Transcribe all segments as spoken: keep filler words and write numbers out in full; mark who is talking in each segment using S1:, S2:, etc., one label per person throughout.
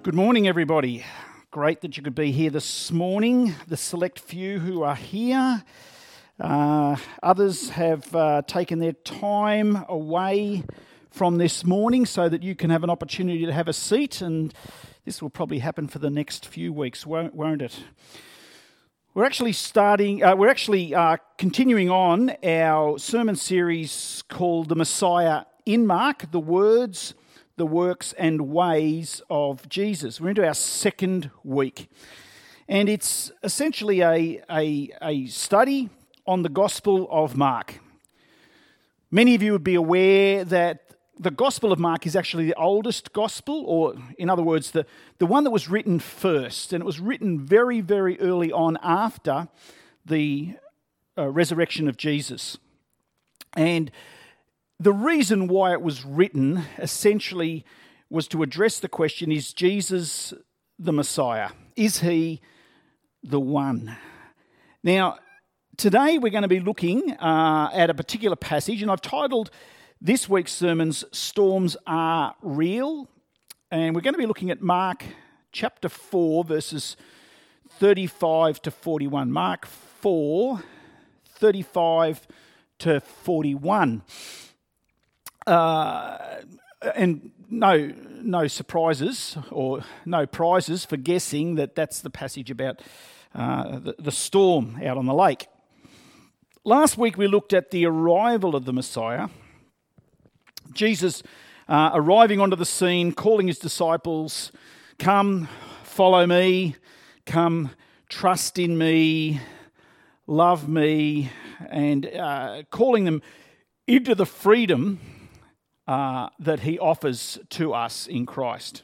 S1: Good morning, everybody. Great that you could be here this morning, the select few who are here. Uh, others have uh, taken their time away from this morning so that you can have an opportunity to have a seat, and this will probably happen for the next few weeks, won't, won't it? We're actually starting, uh, we're actually uh, continuing on our sermon series called The Messiah in Mark, the words, the works and ways of Jesus. We're into our second week, and it's essentially a, a, a study on the Gospel of Mark. Many of you would be aware that the Gospel of Mark is actually the oldest Gospel, or in other words, the, the one that was written first, and it was written very, very early on after the uh, resurrection of Jesus. And the reason why it was written essentially was to address the question, is Jesus the Messiah? Is he the one? Now, today we're going to be looking uh, at a particular passage, and I've titled this week's sermons, Storms Are Real. And we're going to be looking at Mark chapter four, verses thirty-five to forty-one. Mark four, thirty-five to forty-one. Uh, and no no surprises or no prizes for guessing that that's the passage about uh, the, the storm out on the lake. Last week we looked at the arrival of the Messiah. Jesus uh, arriving onto the scene, calling his disciples, come, follow me, come, trust in me, love me, and uh, calling them into the freedom Uh, that he offers to us in Christ.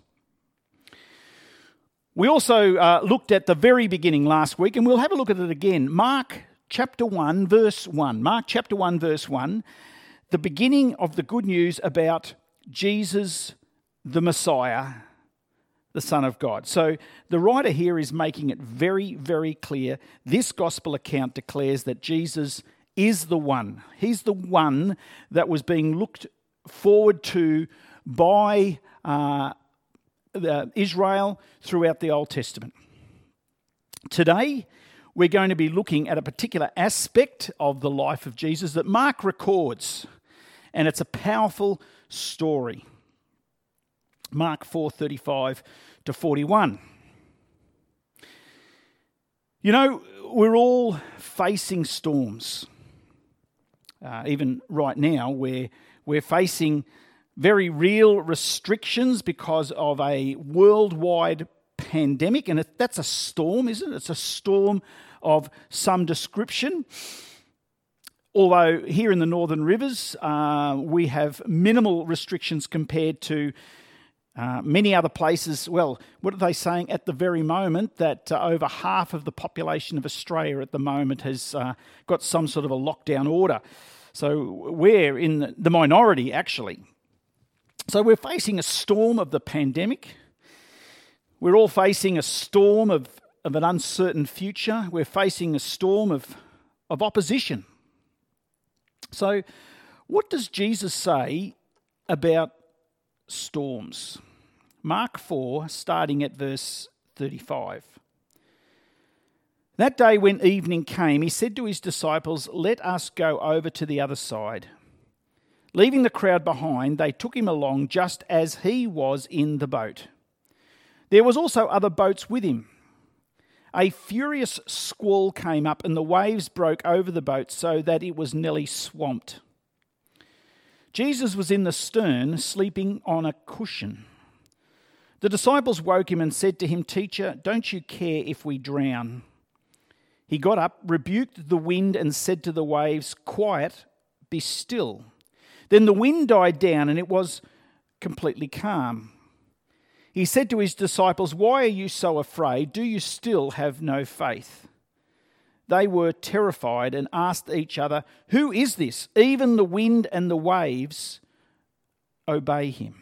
S1: We also uh, looked at the very beginning last week, and we'll have a look at it again. Mark chapter one, verse one. Mark chapter one, verse one. The beginning of the good news about Jesus, the Messiah, the Son of God. So the writer here is making it very, very clear. This gospel account declares that Jesus is the one. He's the one that was being looked forward to by uh, Israel throughout the Old Testament. Today, we're going to be looking at a particular aspect of the life of Jesus that Mark records, and it's a powerful story. Mark four, thirty-five to forty-one. You know, we're all facing storms. Uh, even right now, we're We're facing very real restrictions because of a worldwide pandemic, and that's a storm, isn't it? It's a storm of some description. Although here in the Northern Rivers, uh, we have minimal restrictions compared to uh, many other places. Well, what are they saying at the very moment? That uh, over half of the population of Australia at the moment has uh, got some sort of a lockdown order. So we're in the minority, actually. So we're facing a storm of the pandemic. We're all facing a storm of, of an uncertain future. We're facing a storm of, of opposition. So what does Jesus say about storms? Mark four, starting at verse thirty-five. That day when evening came, he said to his disciples, "Let us go over to the other side." Leaving the crowd behind, they took him along just as he was in the boat. There was also other boats with him. A furious squall came up and the waves broke over the boat so that it was nearly swamped. Jesus was in the stern, sleeping on a cushion. The disciples woke him and said to him, "Teacher, don't you care if we drown?" He got up, rebuked the wind and said to the waves, "Quiet, be still." Then the wind died down and it was completely calm. He said to his disciples, "Why are you so afraid? Do you still have no faith?" They were terrified and asked each other, "Who is this? Even the wind and the waves obey him."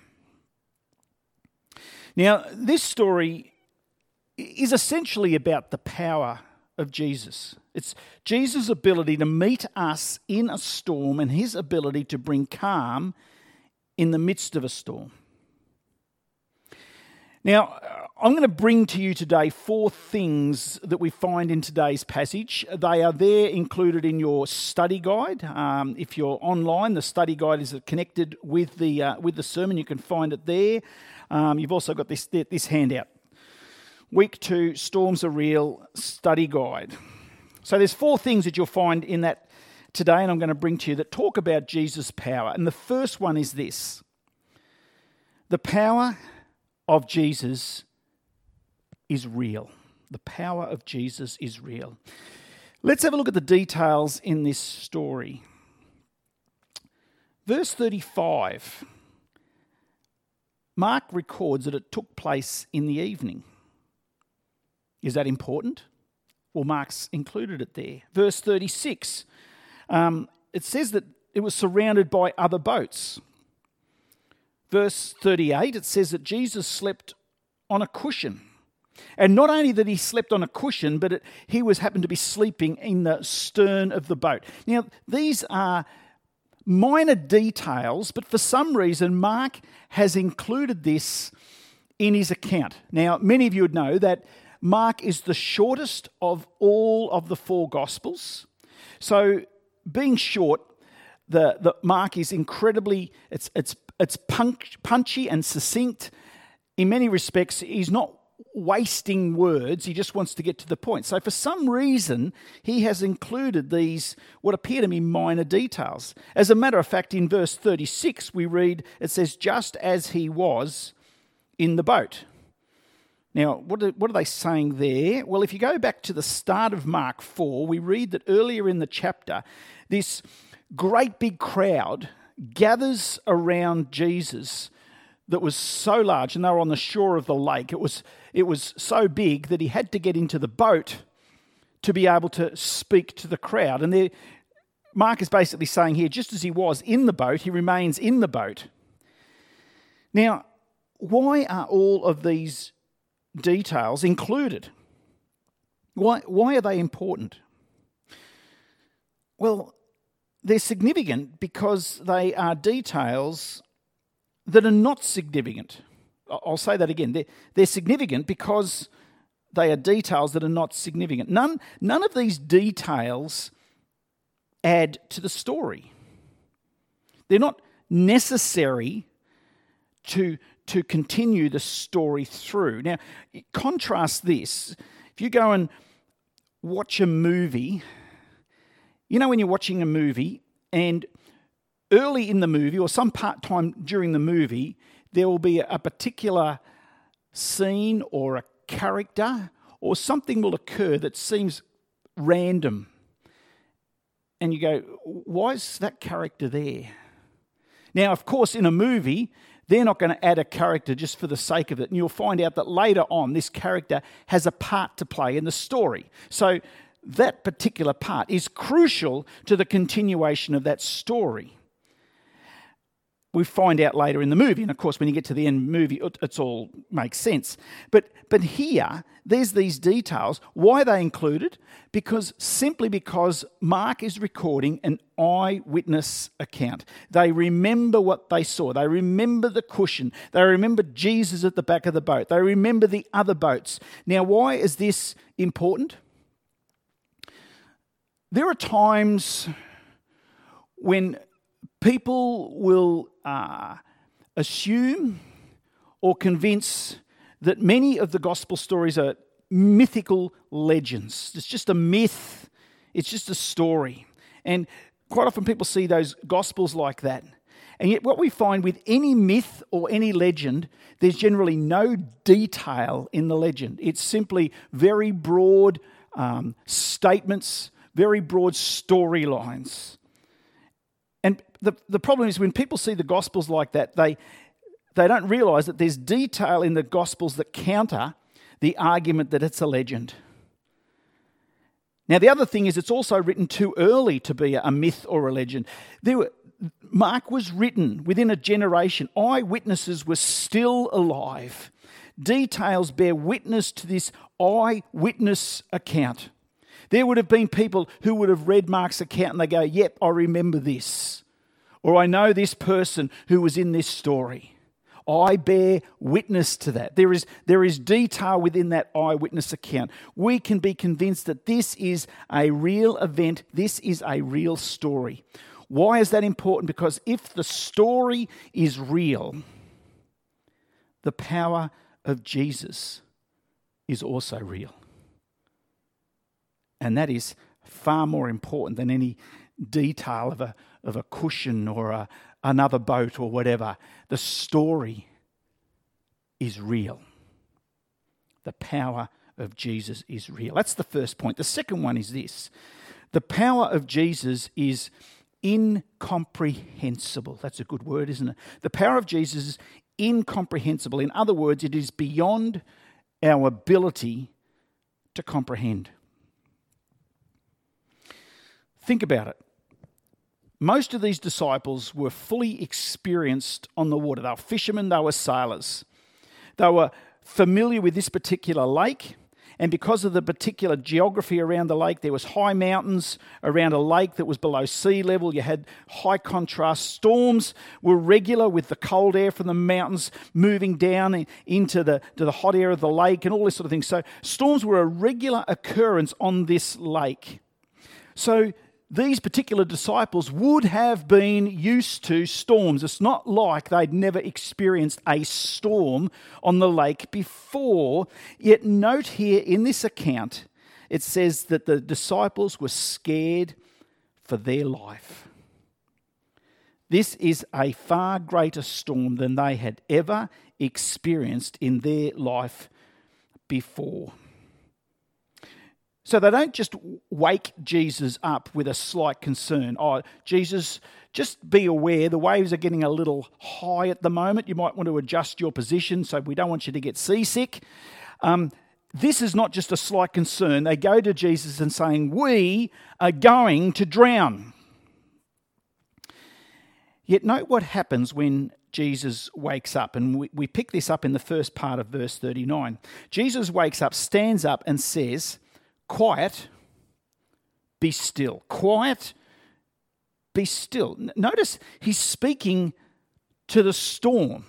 S1: Now, this story is essentially about the power of Jesus. It's Jesus' ability to meet us in a storm and his ability to bring calm in the midst of a storm. Now, I'm going to bring to you today four things that we find in today's passage. They are there included in your study guide. Um, if you're online, the study guide is connected with the uh, with the sermon. You can find it there. Um, you've also got this this handout. Week two, Storms Are Real study guide. So there's four things that you'll find in that today, and I'm going to bring to you that talk about Jesus' power. And the first one is this: the power of Jesus is real. The power of Jesus is real. Let's have a look at the details in this story. Verse thirty-five, Mark records that it took place in the evening. Is that important? Well, Mark's included it there. Verse thirty-six, um, it says that it was surrounded by other boats. Verse thirty-eight, it says that Jesus slept on a cushion. And not only that he slept on a cushion, but it, he was happened to be sleeping in the stern of the boat. Now, these are minor details, but for some reason, Mark has included this in his account. Now, many of you would know that Mark is the shortest of all of the four Gospels. So, being short, the, the Mark is incredibly, it's it's it's punch, punchy and succinct. In many respects, he's not wasting words, he just wants to get to the point. So for some reason, he has included these, what appear to be minor details. As a matter of fact, in verse thirty-six, we read, it says, just as he was in the boat. Now, what are, what are they saying there? Well, if you go back to the start of Mark four, we read that earlier in the chapter, this great big crowd gathers around Jesus that was so large, and they were on the shore of the lake. It was, it was so big that he had to get into the boat to be able to speak to the crowd. And there, Mark is basically saying here, just as he was in the boat, he remains in the boat. Now, why are all of these details included? Why, why are they important? Well, they're significant because they are details that are not significant. I'll say that again. They're, they're significant because they are details that are not significant. None, none of these details add to the story. They're not necessary to, to continue the story through. Now, contrast this. If you go and watch a movie, you know when you're watching a movie and early in the movie or some part time during the movie, there will be a particular scene or a character or something will occur that seems random. And you go, why is that character there? Now, of course, in a movie, they're not going to add a character just for the sake of it. And you'll find out that later on, this character has a part to play in the story. So that particular part is crucial to the continuation of that story. We find out later in the movie, and of course when you get to the end of the movie, it it's all makes sense. But but here, there's these details. Why are they included? Because simply because Mark is recording an eyewitness account. They remember what they saw. They remember the cushion. They remember Jesus at the back of the boat. They remember the other boats. Now, why is this important? There are times when people will uh, assume or convince that many of the gospel stories are mythical legends. It's just a myth. It's just a story. And quite often people see those gospels like that. And yet what we find with any myth or any legend, there's generally no detail in the legend. It's simply very broad um, statements, very broad storylines. And the, the problem is when people see the Gospels like that, they they don't realise that there's detail in the Gospels that counter the argument that it's a legend. Now, the other thing is it's also written too early to be a myth or a legend. There were, Mark was written within a generation. Eyewitnesses were still alive. Details bear witness to this eyewitness account. There would have been people who would have read Mark's account and they go, yep, I remember this. Or I know this person who was in this story. I bear witness to that. There is, there is detail within that eyewitness account. We can be convinced that this is a real event. This is a real story. Why is that important? Because if the story is real, the power of Jesus is also real. And that is far more important than any detail of a, of a cushion or a, another boat or whatever. The story is real. The power of Jesus is real. That's the first point. The second one is this. The power of Jesus is incomprehensible. That's a good word, isn't it? The power of Jesus is incomprehensible. In other words, it is beyond our ability to comprehend. Think about it. Most of these disciples were fully experienced on the water. They were fishermen, they were sailors. They were familiar with this particular lake, and because of the particular geography around the lake, there was high mountains around a lake that was below sea level. You had high contrast. Storms were regular with the cold air from the mountains moving down into the, to the hot air of the lake and all this sort of thing. So storms were a regular occurrence on this lake. So these particular disciples would have been used to storms. It's not like they'd never experienced a storm on the lake before. Yet note here in this account, it says that the disciples were scared for their life. This is a far greater storm than they had ever experienced in their life before. So they don't just wake Jesus up with a slight concern. Oh, Jesus, just be aware the waves are getting a little high at the moment. You might want to adjust your position so we don't want you to get seasick. Um, this is not just a slight concern. They go to Jesus and saying, we are going to drown. Yet note what happens when Jesus wakes up. And we, we pick this up in the first part of verse thirty-nine. Jesus wakes up, stands up and says, quiet, be still. Quiet, be still. Notice he's speaking to the storm.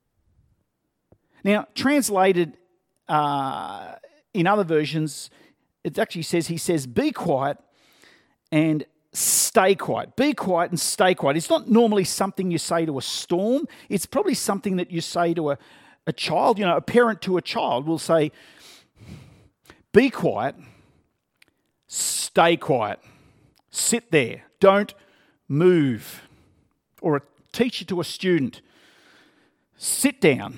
S1: Now, translated uh, in other versions, it actually says, he says, be quiet and stay quiet. Be quiet and stay quiet. It's not normally something you say to a storm. It's probably something that you say to a, a child. You know, a parent to a child will say, be quiet, stay quiet, sit there, don't move. Or a teacher to a student, sit down,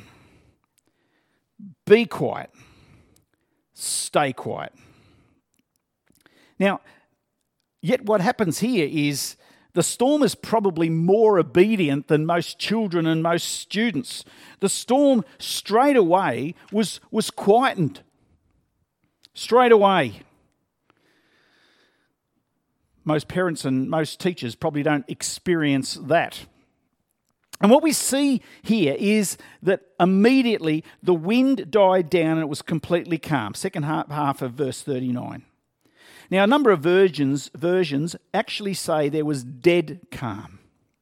S1: be quiet, stay quiet. Now, yet what happens here is the storm is probably more obedient than most children and most students. The storm straight away was, was quietened. Straight away. Most parents and most teachers probably don't experience that. And what we see here is that immediately the wind died down and it was completely calm. Second half, half of verse thirty-nine. Now, a number of versions, versions actually say there was dead calm.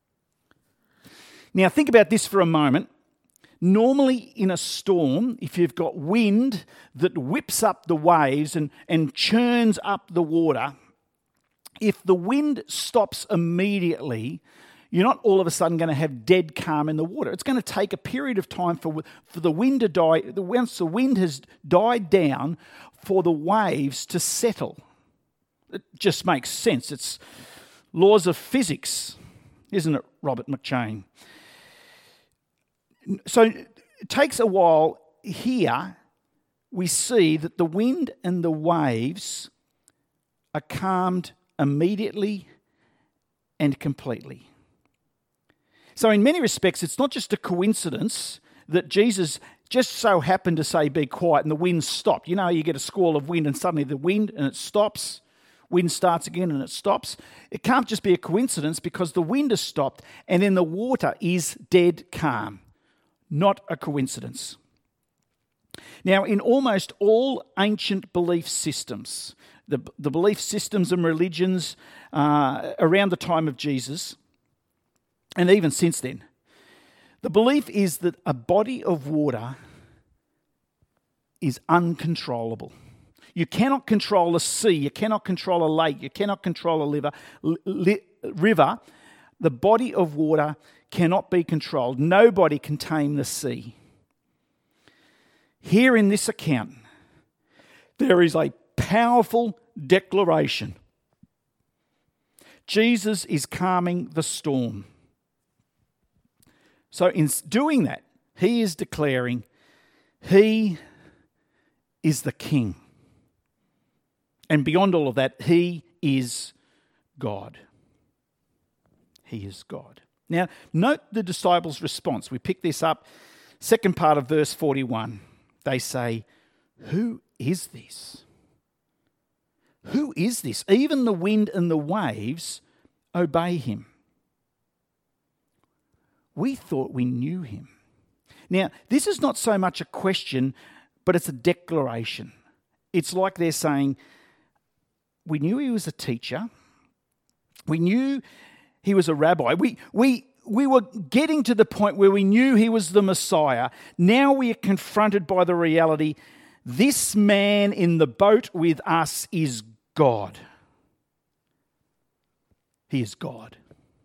S1: Now, think about this for a moment. Normally in a storm, if you've got wind that whips up the waves and, and churns up the water, if the wind stops immediately, you're not all of a sudden going to have dead calm in the water. It's going to take a period of time for, for the wind to die. Once the wind has died down, for the waves to settle. It just makes sense. It's laws of physics, isn't it, Robert McChain? So it takes a while. Here we see that the wind and the waves are calmed immediately and completely. So in many respects, it's not just a coincidence that Jesus just so happened to say, be quiet, and the wind stopped. You know, you get a squall of wind and suddenly the wind and it stops. Wind starts again and it stops. It can't just be a coincidence because the wind has stopped and then the water is dead calm. Not a coincidence. Now, in almost all ancient belief systems, the, the belief systems and religions uh, around the time of Jesus, and even since then, The belief is that a body of water is uncontrollable. You cannot control a sea, you cannot control a lake, you cannot control a liver, li, river. The body of water cannot be controlled. Nobody can tame the sea. Here in this account, there is a powerful declaration. Jesus is calming the storm. So in doing that, he is declaring he is the King. And beyond all of that, he is God. He is God. Now, note the disciples' response. We pick this up, second part of verse forty-one. They say, "Who is this? Who is this? Even the wind and the waves obey him." We thought we knew him. Now, this is not so much a question, but it's a declaration. It's like they're saying, we knew he was a teacher. We knew he was a rabbi. We, we, we were getting to the point where we knew he was the Messiah. Now we are confronted by the reality, this man in the boat with us is God. He is God.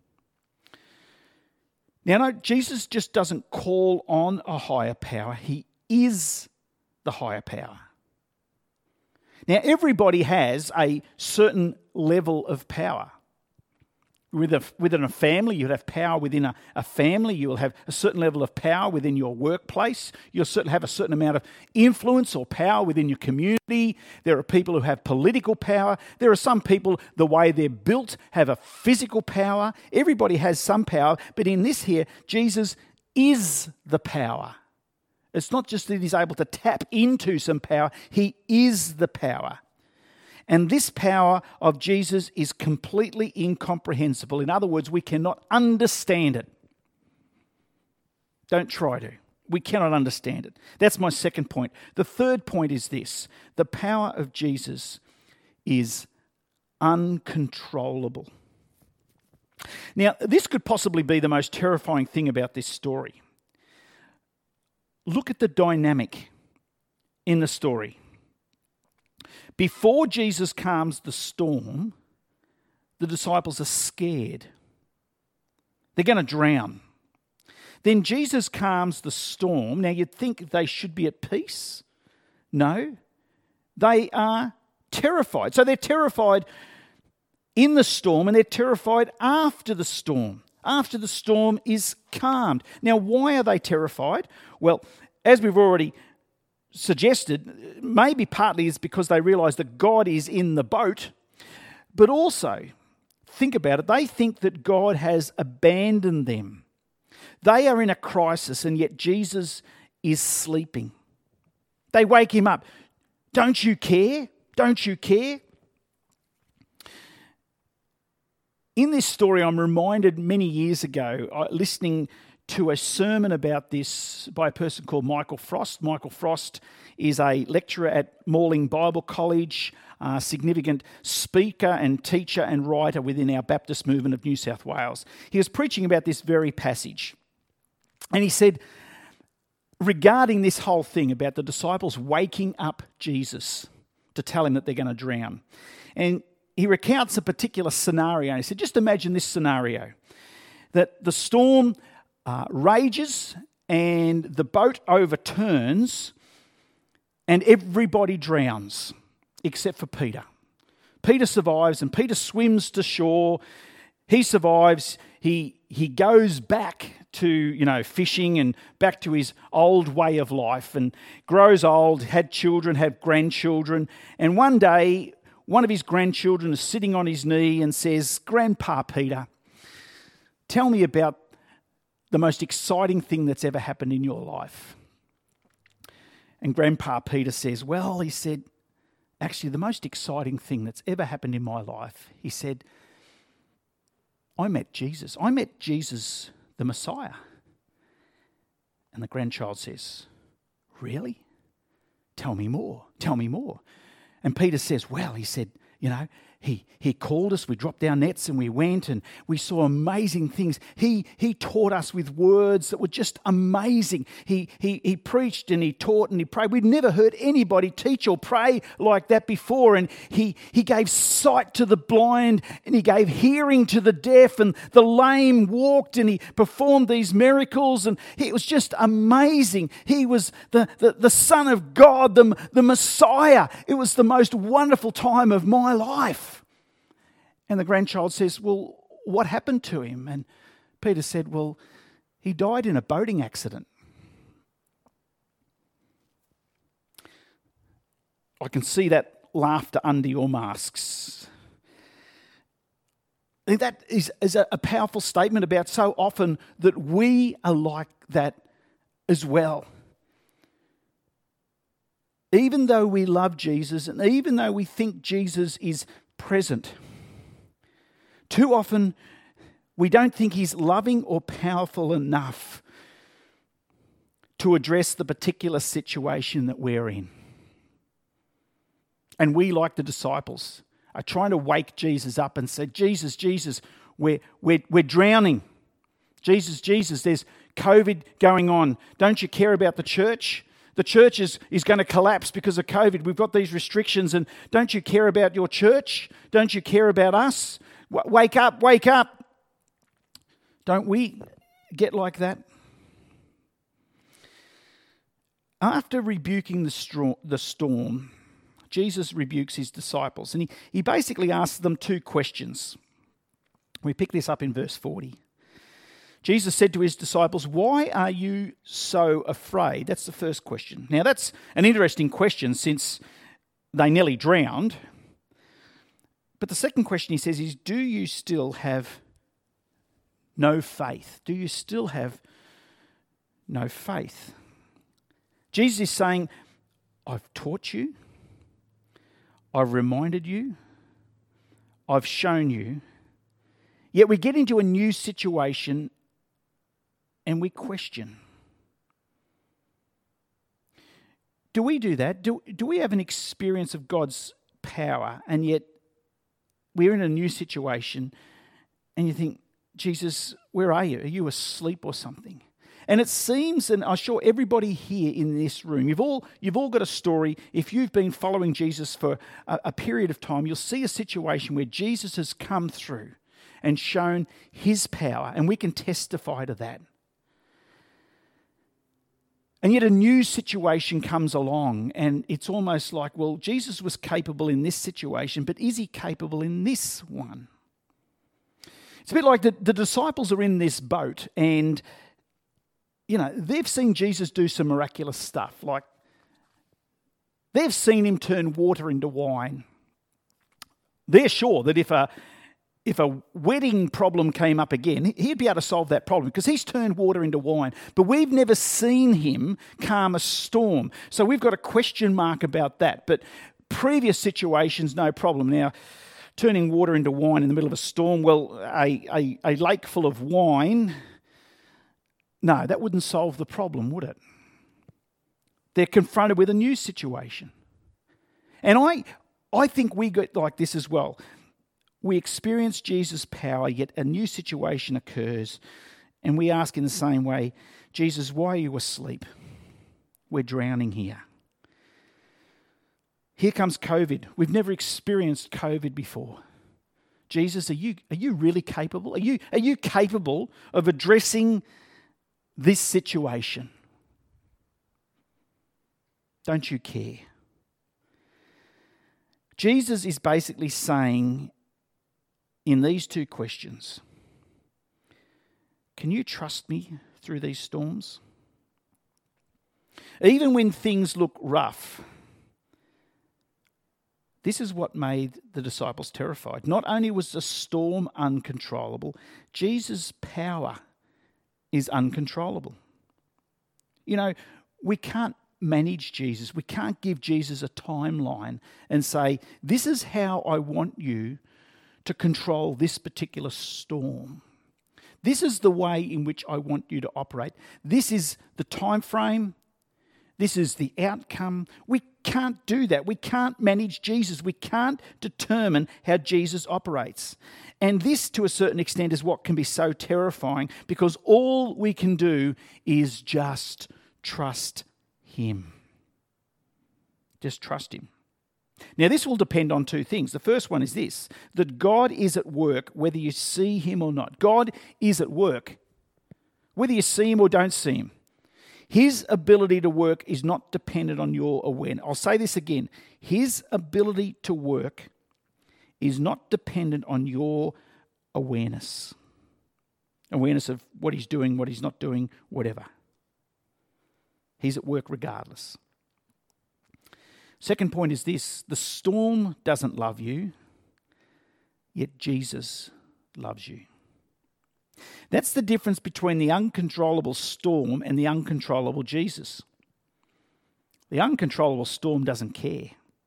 S1: Now, no, Jesus just doesn't call on a higher power. He is the higher power. Now, everybody has a certain level of power. With a, within a family, you'll have power within a, a family. You'll have a certain level of power within your workplace. You'll certainly have a certain amount of influence or power within your community. There are people who have political power. There are some people, the way they're built, have a physical power. Everybody has some power. But in this here, Jesus is the power. It's not just that he's able to tap into some power. He is the power. And this power of Jesus is completely incomprehensible. In other words, we cannot understand it. Don't try to. We cannot understand it. That's my second point. The third point is this. The power of Jesus is uncontrollable. Now, this could possibly be the most terrifying thing about this story. Look at the dynamic in the story. Before Jesus calms the storm, the disciples are scared. They're going to drown. Then Jesus calms the storm. Now, you'd think they should be at peace. No, they are terrified. So they're terrified in the storm and they're terrified after the storm, after the storm is calmed. Now, why are they terrified? Well, as we've already suggested, maybe partly is because they realise that God is in the boat, but also, think about it, they think that God has abandoned them. They are in a crisis and yet Jesus is sleeping. They wake him up. Don't you care? Don't you care? In this story, I'm reminded many years ago, uh, listening to a sermon about this by a person called Michael Frost. Michael Frost is a lecturer at Morling Bible College, a significant speaker and teacher and writer within our Baptist movement of New South Wales. He was preaching about this very passage. And he said, regarding this whole thing about the disciples waking up Jesus to tell him that they're going to drown. And he recounts a particular scenario. He said, just imagine this scenario, that the storm Uh, rages and the boat overturns and everybody drowns except for Peter. Peter survives and Peter swims to shore. He survives. He he goes back to, you know, fishing and back to his old way of life and grows old, had children, had grandchildren. And one day, one of his grandchildren is sitting on his knee and says, "Grandpa Peter, tell me about the most exciting thing that's ever happened in your life." And Grandpa Peter says, well, he said, actually the most exciting thing that's ever happened in my life, he said, I met Jesus. I met Jesus, the Messiah. And the grandchild says, really? Tell me more. Tell me more. And Peter says, well, he said, you know, He, he called us, we dropped our nets and we went and we saw amazing things. He, he taught us with words that were just amazing. He, he, he preached and he taught and he prayed. We'd never heard anybody teach or pray like that before. And he, he gave sight to the blind and he gave hearing to the deaf, and the lame walked, and he performed these miracles, and he, it was just amazing. He was the, the, the Son of God, the, the Messiah. It was the most wonderful time of my life. And the grandchild says, well, what happened to him? And Peter said, well, he died in a boating accident. I can see that laughter under your masks. I think that is, is a, a powerful statement about so often that we are like that as well. Even though we love Jesus and even though we think Jesus is present, too often we don't think he's loving or powerful enough to address the particular situation that we're in. And we, like the disciples, are trying to wake Jesus up and say, Jesus, Jesus, we're, we're, we're drowning. Jesus, Jesus, there's COVID going on. Don't you care about the church? The church is, is going to collapse because of COVID. We've got these restrictions, and don't you care about your church? Don't you care about us? W- wake up, wake up. Don't we get like that? After rebuking the, straw, the storm, Jesus rebukes his disciples, and he, he basically asks them two questions. We pick this up in verse forty. Jesus said to his disciples, why are you so afraid? That's the first question. Now, that's an interesting question since they nearly drowned. But the second question he says is, do you still have no faith? Do you still have no faith? Jesus is saying, I've taught you, I've reminded you, I've shown you, yet we get into a new situation and we question. Do we do that? Do, do we have an experience of God's power, and yet we're in a new situation and you think, Jesus, where are you? Are you asleep or something? And it seems, and I'm sure everybody here in this room, you've all you've all got a story. If you've been following Jesus for a, a period of time, you'll see a situation where Jesus has come through and shown his power, and we can testify to that. And yet a new situation comes along, and it's almost like, well, Jesus was capable in this situation, but is he capable in this one? It's a bit like the, the disciples are in this boat, and, you know, they've seen Jesus do some miraculous stuff. Like, they've seen him turn water into wine. They're sure that if a If a wedding problem came up again, he'd be able to solve that problem because he's turned water into wine. But we've never seen him calm a storm. So we've got a question mark about that. But previous situations, no problem. Now, turning water into wine in the middle of a storm, well, a, a, a lake full of wine, no, that wouldn't solve the problem, would it? They're confronted with a new situation. And I, I think we get like this as well. We experience Jesus' power, yet a new situation occurs, and we ask in the same way, Jesus, why are you asleep? We're drowning here. Here comes COVID. We've never experienced COVID before. Jesus, are you are you really capable? Are you are you capable of addressing this situation? Don't you care? Jesus is basically saying, in these two questions, can you trust me through these storms? Even when things look rough, this is what made the disciples terrified. Not only was the storm uncontrollable, Jesus' power is uncontrollable. You know, we can't manage Jesus. We can't give Jesus a timeline and say, this is how I want you to control this particular storm. This is the way in which I want you to operate. This is the time frame. This is the outcome. We can't do that. We can't manage Jesus. We can't determine how Jesus operates. And this, to a certain extent, is what can be so terrifying, because all we can do is just trust him. Just trust him. Now, this will depend on two things. The first one is this, that God is at work whether you see him or not. God is at work whether you see him or don't see him. His ability to work is not dependent on your awareness. I'll say this again. His ability to work is not dependent on your awareness. Awareness of what he's doing, what he's not doing, whatever. He's at work regardless. Second point is this, the storm doesn't love you, yet Jesus loves you. That's the difference between the uncontrollable storm and the uncontrollable Jesus. The uncontrollable storm doesn't care.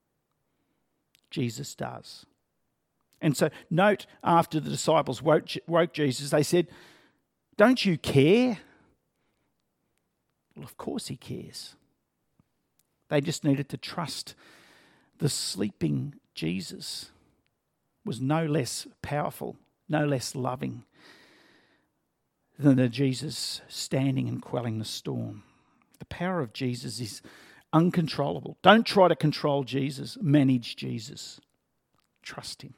S1: Jesus does. And so note, after the disciples woke, woke Jesus, they said, "Don't you care?" Well, of course he cares. They just needed to trust the sleeping Jesus was no less powerful, no less loving than the Jesus standing and quelling the storm. The power of Jesus is uncontrollable. Don't try to control Jesus. Manage Jesus. Trust him.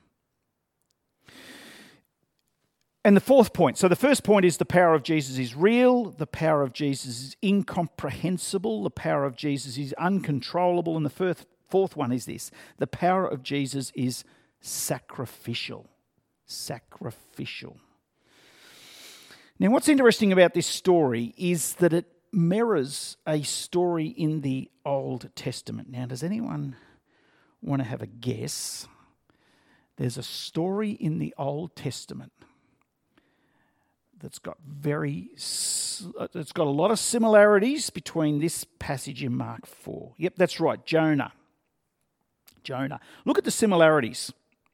S1: And the fourth point. So the first point is the power of Jesus is real. The power of Jesus is incomprehensible. The power of Jesus is uncontrollable. And the fourth, fourth one is this. The power of Jesus is sacrificial. Sacrificial. Now, what's interesting about this story is that it mirrors a story in the Old Testament. Now, does anyone want to have a guess? There's a story in the Old Testament that's got very, it's got a lot of similarities between this passage in Mark four. Yep, that's right, Jonah. Jonah. Look at the similarities.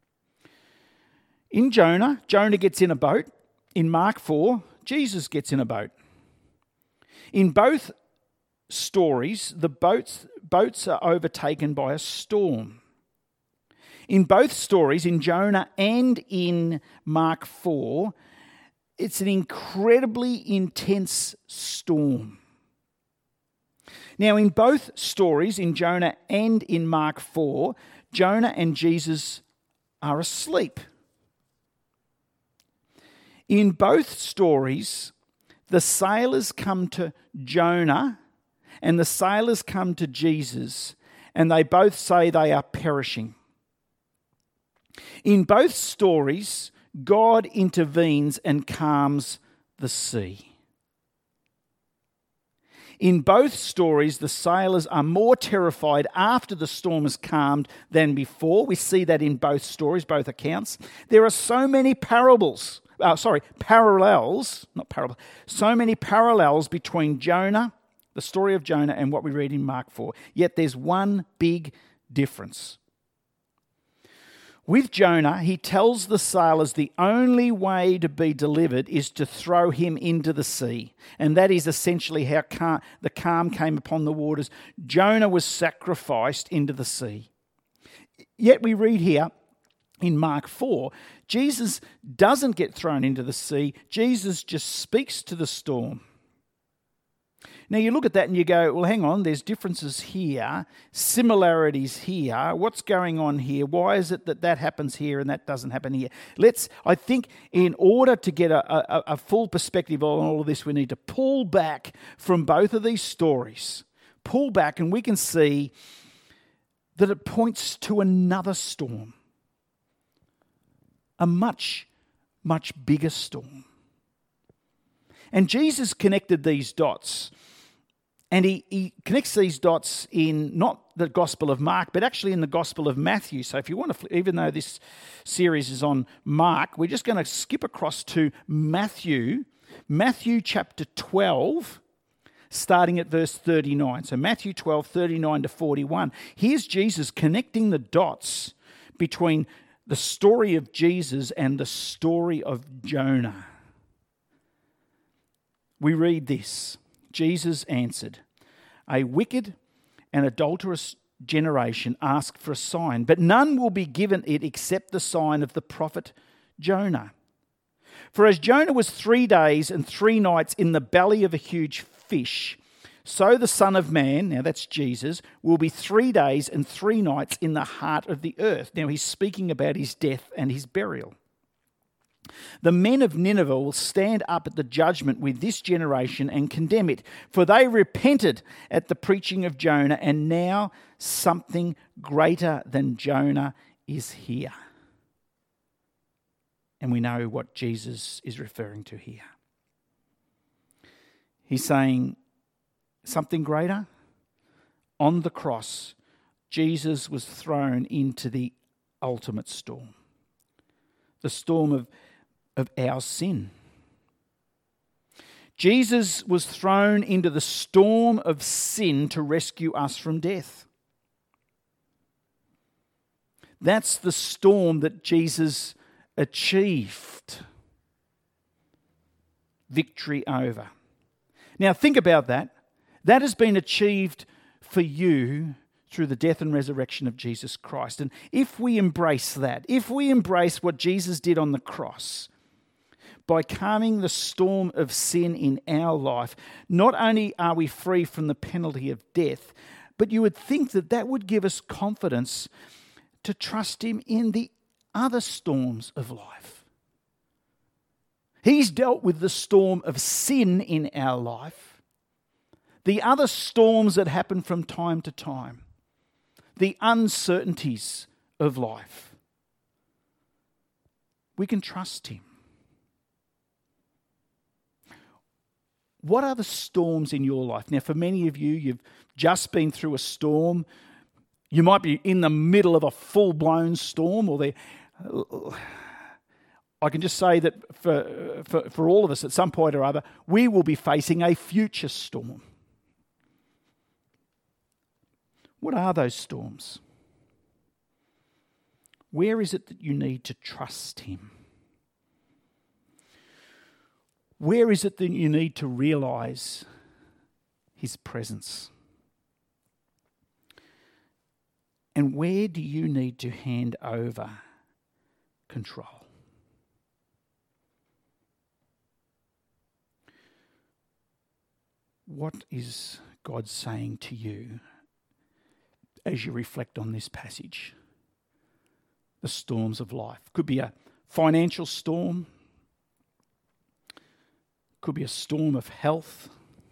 S1: In Jonah, Jonah gets in a boat. In Mark four, Jesus gets in a boat. In both stories, the boats, boats are overtaken by a storm. In both stories, in Jonah and in Mark four, it's an incredibly intense storm. Now, in both stories, in Jonah and in Mark four, Jonah and Jesus are asleep. In both stories, the sailors come to Jonah and the sailors come to Jesus, and they both say they are perishing. In both stories, God intervenes and calms the sea. In both stories, the sailors are more terrified after the storm is calmed than before. We see that in both stories, both accounts. There are so many parables, uh, sorry, parallels, not parables, so many parallels between Jonah, the story of Jonah, and what we read in Mark four. Yet there's one big difference. With Jonah, he tells the sailors the only way to be delivered is to throw him into the sea. And that is essentially how calm, the calm came upon the waters. Jonah was sacrificed into the sea. Yet we read here in Mark four, Jesus doesn't get thrown into the sea. Jesus just speaks to the storm. Now you look at that and you go, well, hang on, there's differences here, similarities here. What's going on here? Why is it that that happens here and that doesn't happen here? Let's, I think in order to get a, a, a full perspective on all of this, we need to pull back from both of these stories. Pull back and we can see that it points to another storm. A much, much bigger storm. And Jesus connected these dots. And he, he connects these dots in not the Gospel of Mark, but actually in the Gospel of Matthew. So if you want to, even though this series is on Mark, we're just going to skip across to Matthew, Matthew chapter twelve, starting at verse thirty-nine. So Matthew twelve, thirty-nine to forty-one. Here's Jesus connecting the dots between the story of Jesus and the story of Jonah. We read this. Jesus answered, A wicked and adulterous generation ask for a sign, but none will be given it except the sign of the prophet Jonah. For as Jonah was three days and three nights in the belly of a huge fish, so the Son of Man," now that's Jesus, "will be three days and three nights in the heart of the earth." Now he's speaking about his death and his burial. "The men of Nineveh will stand up at the judgment with this generation and condemn it, for they repented at the preaching of Jonah, and now something greater than Jonah is here." And we know what Jesus is referring to here. He's saying something greater. On the cross, Jesus was thrown into the ultimate storm, the storm of, of our sin. Jesus was thrown into the storm of sin to rescue us from death. That's the storm that Jesus achieved victory over. Now think about that. That has been achieved for you through the death and resurrection of Jesus Christ. And if we embrace that, if we embrace what Jesus did on the cross, by calming the storm of sin in our life, not only are we free from the penalty of death, but you would think that that would give us confidence to trust Him in the other storms of life. He's dealt with the storm of sin in our life, the other storms that happen from time to time, the uncertainties of life. We can trust Him. What are the storms in your life? Now, for many of you, you've just been through a storm. You might be in the middle of a full-blown storm, or there. I can just say that for, for, for all of us, at some point or other, we will be facing a future storm. What are those storms? Where is it that you need to trust Him? Where is it that you need to realise His presence? And where do you need to hand over control? What is God saying to you as you reflect on this passage? The storms of life. Could be a financial storm. Could be a storm of health.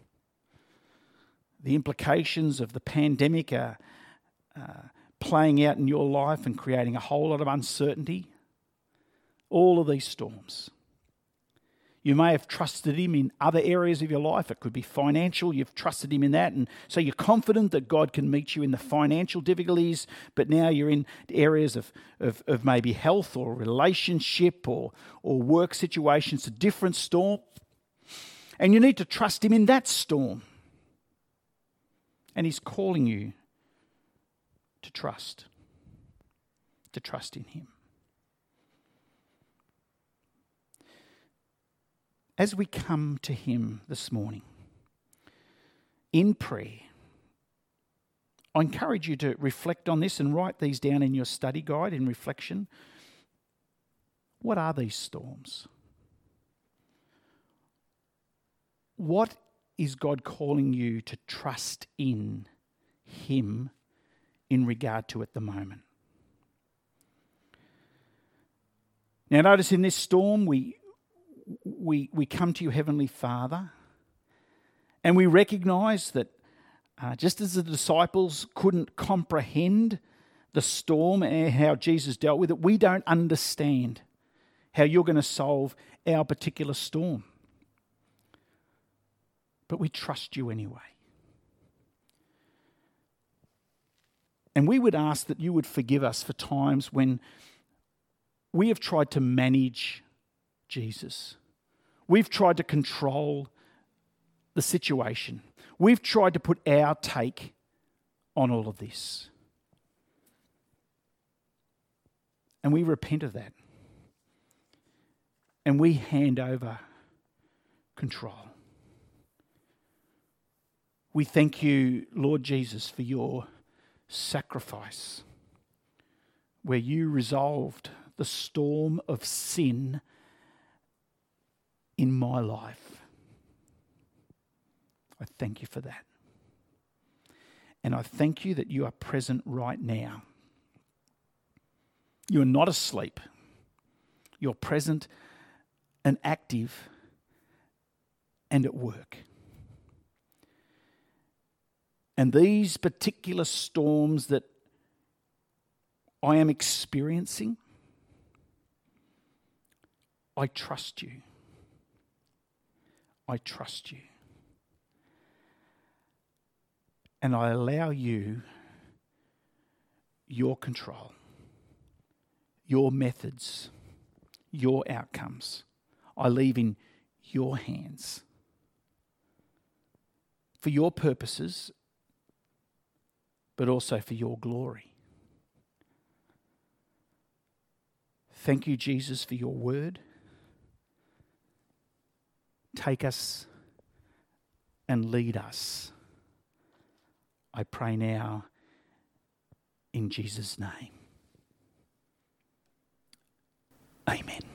S1: The implications of the pandemic are uh, playing out in your life and creating a whole lot of uncertainty. All of these storms. You may have trusted Him in other areas of your life. It could be financial. You've trusted Him in that. And so you're confident that God can meet you in the financial difficulties. But now you're in areas of, of, of maybe health or relationship or, or work situations, a different storm. And you need to trust Him in that storm. And He's calling you to trust. To trust in Him. As we come to Him this morning in prayer, I encourage you to reflect on this and write these down in your study guide in reflection. What are these storms? What is God calling you to trust in Him in regard to at the moment? Now notice in this storm we We, we come to you, Heavenly Father, and we recognise that uh, just as the disciples couldn't comprehend the storm and how Jesus dealt with it, we don't understand how you're going to solve our particular storm. But we trust you anyway. And we would ask that you would forgive us for times when we have tried to manage Jesus. We've tried to control the situation. We've tried to put our take on all of this. And we repent of that. And we hand over control. We thank you, Lord Jesus, for your sacrifice, where you resolved the storm of sin in my life. I thank you for that. And I thank you that you are present right now. You are not asleep. You're present and active and at work. And these particular storms that I am experiencing, I trust you. I trust you. And I allow you your control, your methods, your outcomes. I leave in your hands for your purposes, but also for your glory. Thank you, Jesus, for your word. Take us and lead us. I pray now in Jesus' name. Amen.